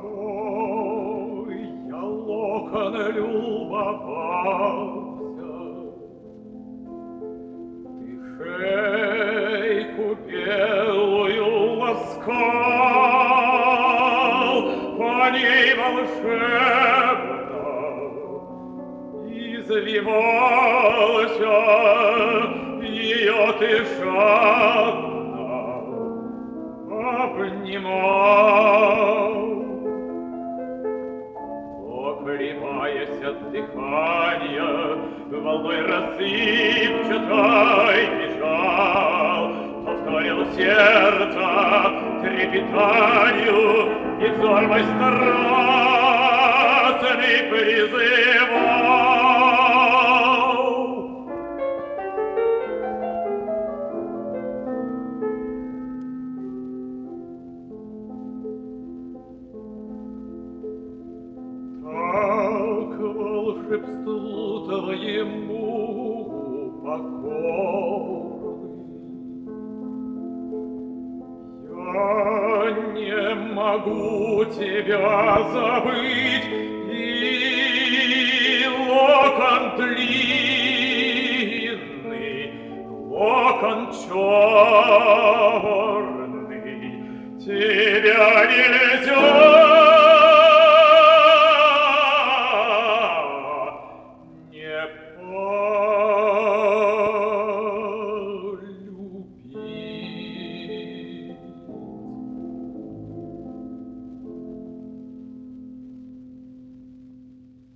тобой я локон любовался, ты шейку белую ласкал, по ней волшебно извивался, ее ты жадно обнимал. Окрепаясь от дыхания, волной рассыпчатой бежал, повторил сердце трепетанию, и взор мой страстный призывал. Волшебству твоему покорный, я не могу тебя забыть, и локон длинный, локон черный, тебя нельзя